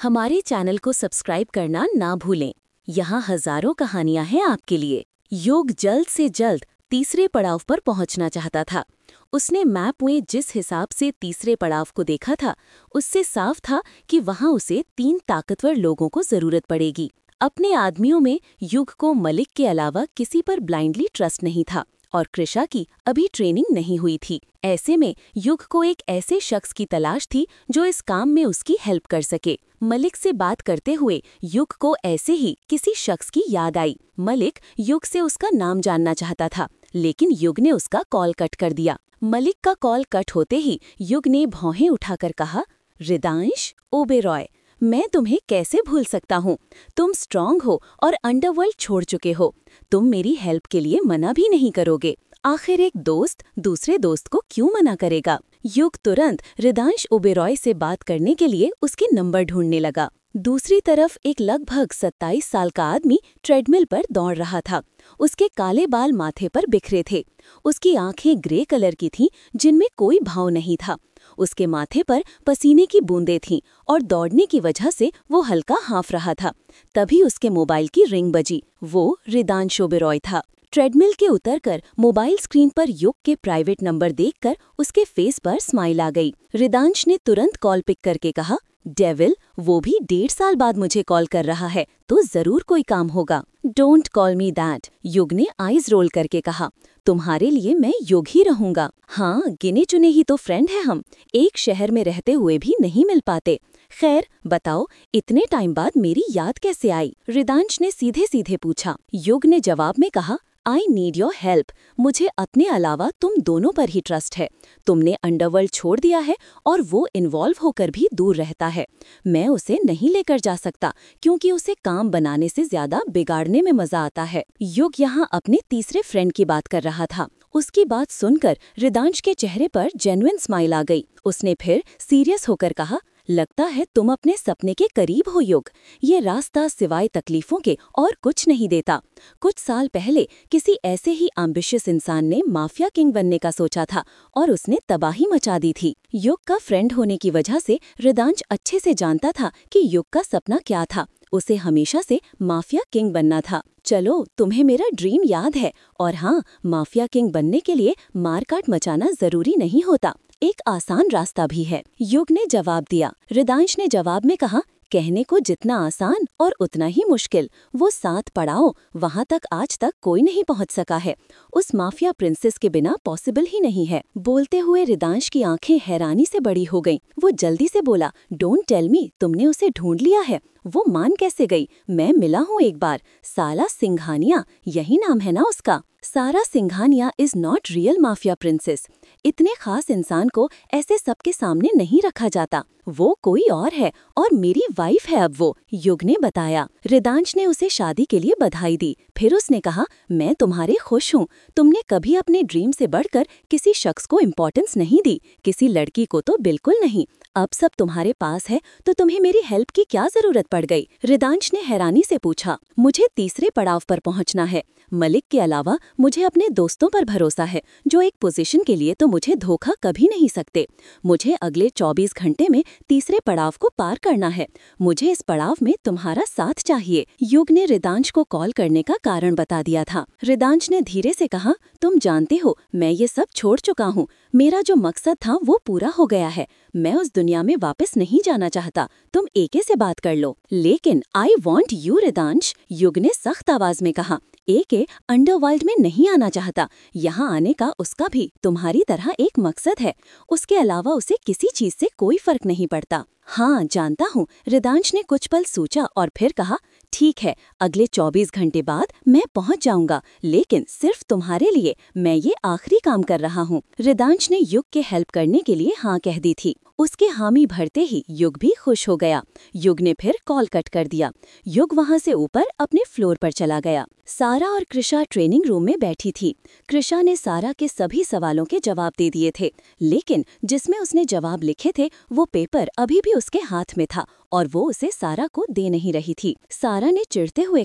हमारे चैनल को सब्सक्राइब करना ना भूलें। यहाँ हजारों कहानियां हैं आपके लिए। युग जल्द से जल्द तीसरे पड़ाव पर पहुंचना चाहता था। उसने मैप में जिस हिसाब से तीसरे पड़ाव को देखा था, उससे साफ था कि वहां उसे 3 ताकतवर लोगों को जरूरत पड़ेगी। अपने आदमियों में युग को मलिक के अलावा किसी पर ब्लाइंडली ट्रस्ट नहीं था और कृषा की अभी ट्रेनिंग नहीं हुई थी। ऐसे में युग को एक ऐसे शख्स की तलाश थी जो इस काम में उसकी हेल्प कर सके। मलिक से बात करते हुए युग को ऐसे ही किसी शख्स की याद आई। मलिक युग से उसका नाम जानना चाहता था, लेकिन युग ने उसका कॉल कट कर दिया। मलिक का कॉल कट होते ही युग ने भौहें उठाकर कहा, रिदांश ओबेरॉय, मैं तुम्हें कैसे भूल सकता हूँ। तुम स्ट्रांग हो और अंडरवर्ल्ड छोड़ चुके हो। तुम मेरी हेल्प के लिए मना भी नहीं करोगे। आखिर एक दोस्त दूसरे दोस्त को क्यों मना करेगा। युग तुरंत रिदांश ओबेरॉय से बात करने के लिए उसके नंबर ढूंढने लगा। दूसरी तरफ एक लगभग 27 साल का आदमी ट्रेडमिल पर दौड़ रहा था। उसके काले बाल माथे पर बिखरे थे। उसकी आंखें ग्रे कलर की थीं, जिनमें कोई भाव नहीं था। उसके माथे पर पसीने की बूंदें थीं और दौड़ने की वजह से वो हल्का हाँफ रहा था। तभी उसके मोबाइल की रिंग बजी। वो रिदांश ओबेरॉय था। ट्रेडमिल के उतरकर मोबाइल स्क्रीन पर युग के प्राइवेट नंबर देखकर उसके फेस पर स्माइल आ गई। रिदांश ने तुरंत कॉल पिक करके कहा, डेविल, वो भी 1.5 साल बाद मुझे कॉल कर रहा है, तो जरूर कोई काम होगा। डोंट कॉल मी दैट, युग ने आईज रोल करके कहा। तुम्हारे लिए मैं युग ही रहूंगा। हाँ, गिने चुने ही तो फ्रेंड है हम, एक शहर में रहते हुए भी नहीं मिल पाते। खैर बताओ, इतने टाइम बाद मेरी याद कैसे आई? रिदांश ने सीधे सीधे पूछा। युग ने जवाब में कहा, आई नीड योर हेल्प। मुझे अपने अलावा तुम दोनों पर ही ट्रस्ट है। तुमने अंडरवर्ल्ड छोड़ दिया है और वो इन्वॉल्व होकर भी दूर रहता है। मैं उसे नहीं लेकर जा सकता क्योंकि उसे काम बनाने से ज्यादा बिगाड़ने में मजा आता है। युग यहाँ अपने तीसरे फ्रेंड की बात कर रहा था। उसकी बात सुनकर रिदांश के चेहरे पर जेन्युइन स्माइल आ गई। उसने फिर सीरियस होकर कहा, लगता है तुम अपने सपने के करीब हो युग। ये रास्ता सिवाय तकलीफों के और कुछ नहीं देता। कुछ साल पहले किसी ऐसे ही एम्बिशियस इंसान ने माफिया किंग बनने का सोचा था और उसने तबाही मचा दी थी। युग का फ्रेंड होने की वजह से रिदांश अच्छे से जानता था कि युग का सपना क्या था। उसे हमेशा से माफिया किंग बनना था। चलो, तुम्हें मेरा ड्रीम याद है। और हाँ, माफिया किंग बनने के लिए मारकाट मचाना जरूरी नहीं होता, एक आसान रास्ता भी है, युग ने जवाब दिया। रिदांश ने जवाब में कहा, कहने को जितना आसान और उतना ही मुश्किल। वो 7 पड़ाव, वहाँ तक आज तक कोई नहीं पहुँच सका है। उस माफिया प्रिंसेस के बिना पॉसिबल ही नहीं है। बोलते हुए रिदांश की आंखें हैरानी से बड़ी हो गईं। वो जल्दी से बोला, डोंट टेल मी, तुमने उसे ढूंढ लिया है? वो मान कैसे गई? मैं मिला हूँ एक बार। सारा सिंघानिया, यही नाम है ना उसका? Sara Singhania is not real mafia princess. इतने खास इंसान को ऐसे सबके सामने नहीं रखा जाता। वो कोई और है और मेरी वाइफ है अब वो, युग ने बताया। रिदांश ने उसे शादी के लिए बधाई दी। फिर उसने कहा, मैं तुम्हारे खुश हूँ। तुमने कभी अपने ड्रीम से बढ़कर किसी शख्स को इम्पोर्टेंस नहीं दी, किसी लड़की को तो बिल्कुल नहीं। अब सब तुम्हारे पास है तो तुम्हें मेरी हेल्प की क्या जरूरत पड़ गई? रिदांश ने हैरानी से पूछा। मुझे तीसरे पड़ाव पर पहुंचना है। मलिक के अलावा मुझे अपने दोस्तों पर भरोसा है, जो एक पोजीशन के लिए तो मुझे धोखा कभी नहीं सकते। मुझे अगले 24 घंटे में तीसरे पड़ाव को पार करना है। मुझे इस पड़ाव में तुम्हारा साथ चाहिए। युग ने रिदांश को कॉल करने का कारण बता दिया था। रिदांश ने धीरे से कहा, तुम जानते हो, मैं ये सब छोड़ चुका हूँ। मेरा जो मकसद था वो पूरा हो गया है। मैं उस दुनिया में वापस नहीं जाना चाहता। तुम एके से बात कर लो। लेकिन आई वॉन्ट यू रिदांश, युग ने सख्त आवाज में कहा। एके अंडरवर्ल्ड में नहीं आना चाहता। यहाँ आने का उसका भी तुम्हारी तरह एक मकसद है। उसके अलावा उसे किसी चीज से कोई फर्क नहीं पड़ता। हाँ, जानता हूँ। रिदांश ने कुछ पल सोचा और फिर कहा, ठीक है, अगले 24 घंटे बाद मैं पहुँच जाऊंगा, लेकिन सिर्फ तुम्हारे लिए। मैं ये आखिरी काम कर रहा हूँ। रिदांश ने युग के हेल्प करने के लिए हाँ कह दी थी। उसके हामी भरते ही युग भी खुश हो गया। युग ने फिर कॉल कट कर दिया। युग वहाँ से ऊपर अपने फ्लोर पर चला गया। सारा और कृषा ट्रेनिंग रूम में बैठी थी। कृषा ने सारा के सभी सवालों के जवाब दे दिए थे, लेकिन जिसमें उसने जवाब लिखे थे वो पेपर अभी भी उसके हाथ में था और वो उसे सारा को दे नहीं रही थी। सारा ने चिढ़ते हुए कहा,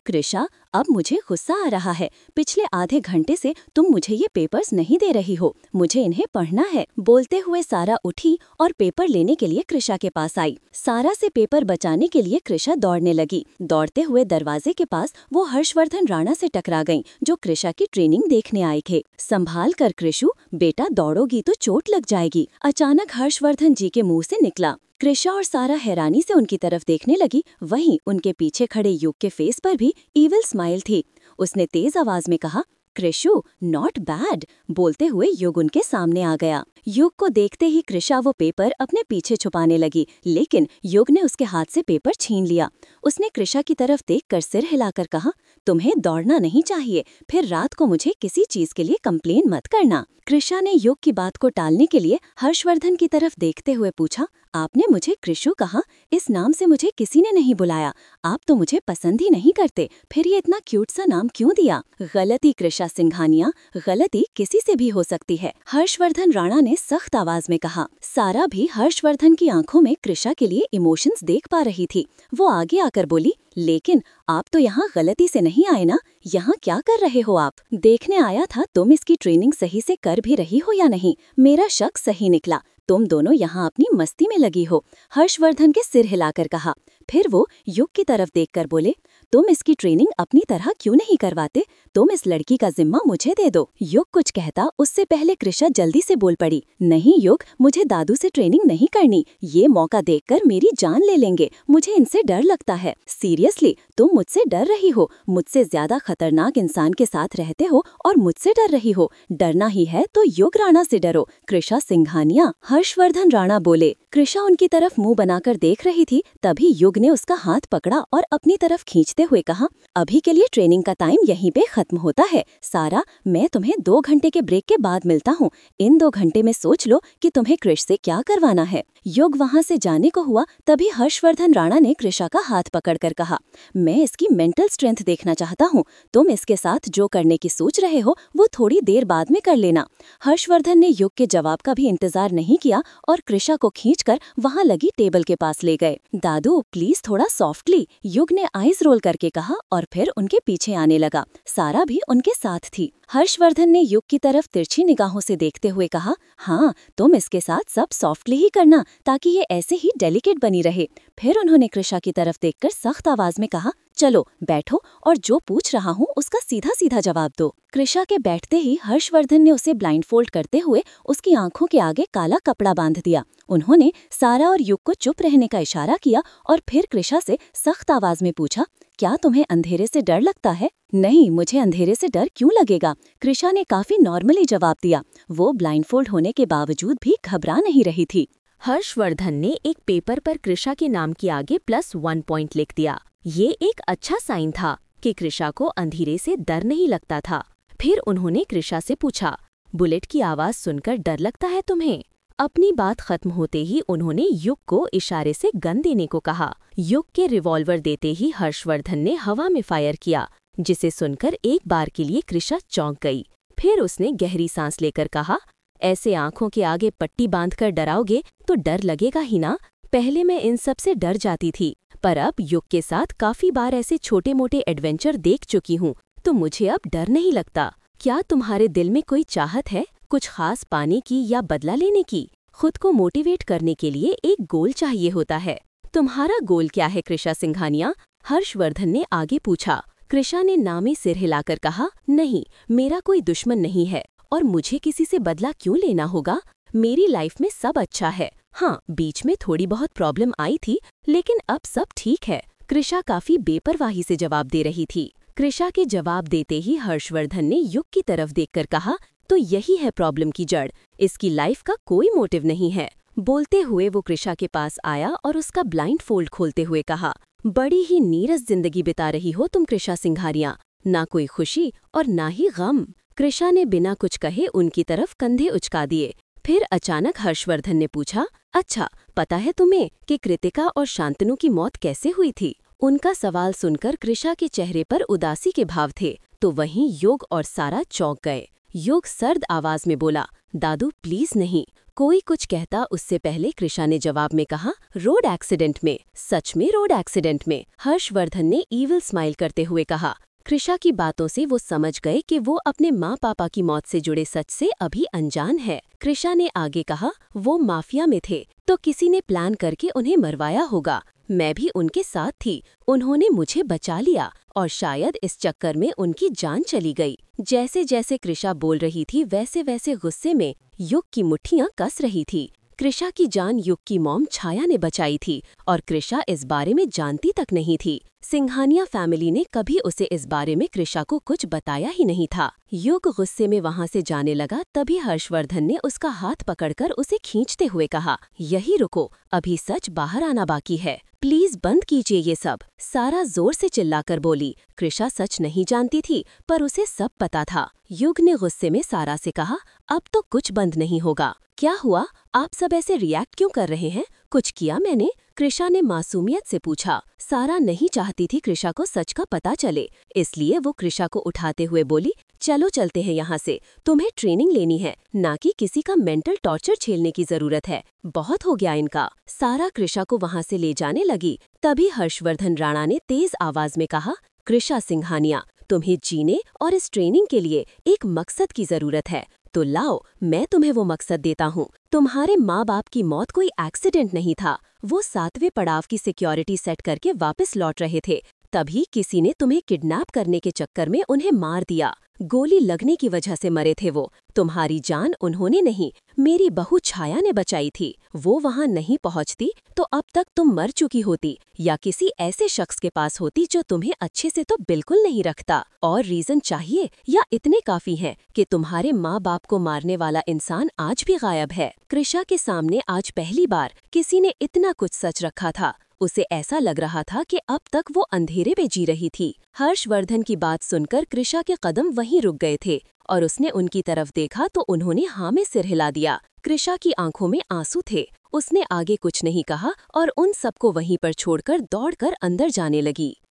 कृषा, अब मुझे गुस्सा आ रहा है। पिछले आधे घंटे से तुम मुझे ये पेपर्स नहीं दे रही हो। मुझे इन्हें पढ़ना है। बोलते हुए सारा उठी और पेपर लेने के लिए कृषा के पास आई। सारा से पेपर बचाने के लिए कृषा दौड़ने लगी। दौड़ते हुए दरवाजे के पास वो हर्षवर्धन राणा से टकरा गईं, जो कृषा की ट्रेनिंग देखने आए थे। संभाल कर कृषु, बेटा दौड़ोगी तो चोट लग जाएगी, अचानक हर्षवर्धन जी के मुंह से निकला। कृषा और सारा हैरानी से उनकी तरफ देखने लगी। वहीं उनके पीछे खड़े युग के फेस पर भी इविल स्माइल थी। उसने तेज आवाज में कहा, कृषु, नॉट बैड। बोलते हुए युग उनके सामने आ गया। युग को देखते ही कृषा वो पेपर अपने पीछे छुपाने लगी, लेकिन युग ने उसके हाथ से पेपर छीन लिया। उसने कृषा की तरफ देखकर सिर हिलाकर कहा, तुम्हें दौड़ना नहीं चाहिए, फिर रात को मुझे किसी चीज के लिए कंप्लेन मत करना। कृषा ने युग की बात को टालने के लिए हर्षवर्धन की तरफ देखते हुए पूछा, आपने मुझे कृषु कहा? इस नाम से मुझे किसी ने नहीं बुलाया। आप तो मुझे पसंद ही नहीं करते, फिर ये इतना क्यूट सा नाम क्यों दिया? गलती कृषा सिंघानिया, गलती किसी से भी हो सकती है, हर्षवर्धन राणा ने सख्त आवाज में कहा। सारा भी हर्षवर्धन की आंखों में कृषा के लिए इमोशंस देख पा रही थी। वो आगे आकर बोली, लेकिन आप तो यहाँ गलती से नहीं आए ना? यहाँ क्या कर रहे हो आप? देखने आया था तुम इसकी ट्रेनिंग सही से कर भी रही हो या नहीं। मेरा शक सही निकला, तुम दोनों यहाँ अपनी मस्ती में लगी हो, हर्षवर्धन के सिर हिलाकर कहा। फिर वो युग की तरफ देखकर बोले, तुम इसकी ट्रेनिंग अपनी तरह क्यों नहीं करवाते? तुम इस लड़की का जिम्मा मुझे दे दो। युग कुछ कहता उससे पहले कृषा जल्दी से बोल पड़ी, नहीं युग, मुझे दादू से ट्रेनिंग नहीं करनी। ये मौका देखकर मेरी जान ले लेंगे, मुझे इनसे डर लगता है। सीरियसली, तुम मुझसे डर रही हो? मुझसे ज्यादा खतरनाक इंसान के साथ रहते हो और मुझसे डर रही हो? डरना ही है तो युग राणा से डरो, कृषा सिंघानिया, हर्षवर्धन राणा बोले। कृषा उनकी तरफ मुंह बनाकर देख रही थी, तभी युग ने उसका हाथ पकड़ा और अपनी तरफ खींचते हुए कहा, अभी के लिए ट्रेनिंग का टाइम यहीं पे खत्म होता है। सारा, मैं तुम्हें 2 घंटे के ब्रेक के बाद मिलता हूँ। इन 2 घंटे में सोच लो कि तुम्हें कृष से क्या करवाना है। युग वहाँ से जाने को हुआ, तभी हर्षवर्धन राणा ने कृषा का हाथ पकड़कर कहा, मैं इसकी मेंटल स्ट्रेंथ देखना चाहता हूँ। तुम इसके साथ जो करने की सोच रहे हो वो थोड़ी देर बाद में कर लेना। हर्षवर्धन ने युग के जवाब का भी इंतजार नहीं किया और कृषा को खींचकर वहां लगी टेबल के पास ले गए। दादू प्लीज थोड़ा सॉफ्टली, युग ने आईज रोल करके कहा और फिर उनके पीछे आने लगा। सारा भी उनके साथ थी। हर्षवर्धन ने युग की तरफ तिरछी निगाहों से देखते हुए कहा, हाँ, तुम इसके साथ सब सॉफ्टली ही करना ताकि ये ऐसे ही डेलिकेट बनी रहे। फिर उन्होंने कृषा की तरफ देखकर सख्त आवाज में कहा, चलो बैठो और जो पूछ रहा हूँ उसका सीधा सीधा जवाब दो। कृषा के बैठते ही हर्षवर्धन ने उसे ब्लाइंडफोल्ड करते हुए उसकी आंखों के आगे काला कपड़ा बांध दिया। उन्होंने सारा और युग को चुप रहने का इशारा किया और फिर कृषा से सख्त आवाज में पूछा, क्या तुम्हें अंधेरे से डर लगता है? नहीं, मुझे अंधेरे से डर क्यों लगेगा? कृषा ने काफी नॉर्मली जवाब दिया। वो ब्लाइंडफोल्ड होने के बावजूद भी घबरा नहीं रही थी। हर्षवर्धन ने एक पेपर पर कृषा के नाम के आगे +1 पॉइंट लिख दिया। ये एक अच्छा साइन था कि कृषा को अंधेरे से डर नहीं लगता था। फिर उन्होंने कृषा से पूछा, बुलेट की आवाज सुनकर डर लगता है तुम्हें? अपनी बात खत्म होते ही उन्होंने युग को इशारे से गन देने को कहा। युग के रिवॉल्वर देते ही हर्षवर्धन ने हवा में फायर किया, जिसे सुनकर एक बार के लिए कृषा चौंक गई। फिर उसने गहरी सांस लेकर कहा, ऐसे आंखों के आगे पट्टी बांधकर डराओगे तो डर लगेगा ही ना। पहले मैं इन सब से डर जाती थी, पर अब युग के साथ काफी बार ऐसे छोटे मोटे एडवेंचर देख चुकी हूँ, तो मुझे अब डर नहीं लगता। क्या तुम्हारे दिल में कोई चाहत है, कुछ खास पाने की या बदला लेने की? खुद को मोटिवेट करने के लिए एक गोल चाहिए होता है। तुम्हारा गोल क्या है कृषा सिंघानिया? हर्षवर्धन ने आगे पूछा। कृषा ने नामे सिर हिलाकर कहा, नहीं, मेरा कोई दुश्मन नहीं है और मुझे किसी से बदला क्यों लेना होगा। मेरी लाइफ में सब अच्छा है। हाँ, बीच में थोड़ी बहुत प्रॉब्लम आई थी, लेकिन अब सब ठीक है। कृषा काफी बेपरवाही से जवाब दे रही थी। कृषा के जवाब देते ही हर्षवर्धन ने युग की तरफ देखकर कहा, तो यही है प्रॉब्लम की जड़, इसकी लाइफ का कोई मोटिव नहीं है। बोलते हुए वो कृषा के पास आया और उसका ब्लाइंड फोल्ड खोलते हुए कहा, बड़ी ही नीरस जिंदगी बिता रही हो तुम कृषा सिंघानिया, ना कोई खुशी और ना ही गम। कृषा ने बिना कुछ कहे उनकी तरफ कंधे उचका दिए। फिर अचानक हर्षवर्धन ने पूछा, अच्छा, पता है तुम्हें कि कृतिका और शांतनु की मौत कैसे हुई थी? उनका सवाल सुनकर कृषा के चेहरे पर उदासी के भाव थे, तो वहीं योग और सारा चौंक गए। युग सर्द आवाज में बोला, दादू प्लीज नहीं। कोई कुछ कहता उससे पहले कृषा ने जवाब में कहा, रोड एक्सीडेंट में। सच में रोड एक्सीडेंट में? हर्षवर्धन ने ईविल स्माइल करते हुए कहा। कृषा की बातों से वो समझ गए कि वो अपने माँ पापा की मौत से जुड़े सच से अभी अनजान है। कृषा ने आगे कहा, वो माफिया में थे तो किसी ने प्लान करके उन्हें मरवाया होगा। मैं भी उनके साथ थी, उन्होंने मुझे बचा लिया और शायद इस चक्कर में उनकी जान चली गई। जैसे जैसे कृषा बोल रही थी वैसे वैसे गुस्से में युग की मुट्ठियां कस रही थी। कृषा की जान युग की मॉम छाया ने बचाई थी और कृषा इस बारे में जानती तक नहीं थी। सिंघानिया फैमिली ने कभी उसे इस बारे में कृषा को कुछ बताया ही नहीं था। युग गुस्से में वहां से जाने लगा, तभी हर्षवर्धन ने उसका हाथ पकड़कर उसे खींचते हुए कहा, यही रुको, अभी सच बाहर आना बाकी है। प्लीज बंद कीजिए ये सब। सारा जोर से चिल्लाकर बोली। कृषा सच नहीं जानती थी पर उसे सब पता था। युग ने गुस्से में सारा से कहा, अब तो कुछ बंद नहीं होगा। क्या हुआ? आप सब ऐसे रिएक्ट क्यों कर रहे हैं? कुछ किया मैंने? कृषा ने मासूमियत से पूछा। सारा नहीं चाहती थी कृषा को सच का पता चले, इसलिए वो कृषा को उठाते हुए बोली, चलो चलते हैं यहाँ से। तुम्हें ट्रेनिंग लेनी है, ना कि किसी का मेंटल टॉर्चर झेलने की जरूरत है। बहुत हो गया इनका। सारा कृषा को वहाँ से ले जाने लगी। तभी हर्षवर्धन राणा ने तेज आवाज में कहा, कृषा सिंघानिया, तुम्हें जीने और इस ट्रेनिंग के लिए एक मकसद की जरूरत है। तो लाओ, मैं तुम्हें वो मकसद देता हूँ। तुम्हारे माँ बाप की मौत कोई एक्सीडेंट नहीं था। वो 7वें पड़ाव की सिक्योरिटी सेट करके वापस लौट रहे थे, तभी किसी ने तुम्हें किडनैप करने के चक्कर में उन्हें मार दिया। गोली लगने की वजह से मरे थे वो। तुम्हारी जान उन्होंने नहीं, मेरी बहू छाया ने बचाई थी। वो वहां नहीं पहुंचती तो अब तक तुम मर चुकी होती या किसी ऐसे शख्स के पास होती जो तुम्हें अच्छे से तो बिल्कुल नहीं रखता। और रीजन चाहिए या इतने काफी हैं कि तुम्हारे माँ बाप को मारने वाला इंसान आज भी गायब है। कृषा के सामने आज पहली बार किसी ने इतना कुछ सच रखा था। उसे ऐसा लग रहा था कि अब तक वो अंधेरे में जी रही थी। हर्षवर्धन की बात सुनकर कृषा के कदम वहीं रुक गए थे और उसने उनकी तरफ देखा तो उन्होंने हाँ में सिर हिला दिया। कृषा की आंखों में आंसू थे। उसने आगे कुछ नहीं कहा और उन सबको वहीं पर छोड़कर दौड़कर अंदर जाने लगी।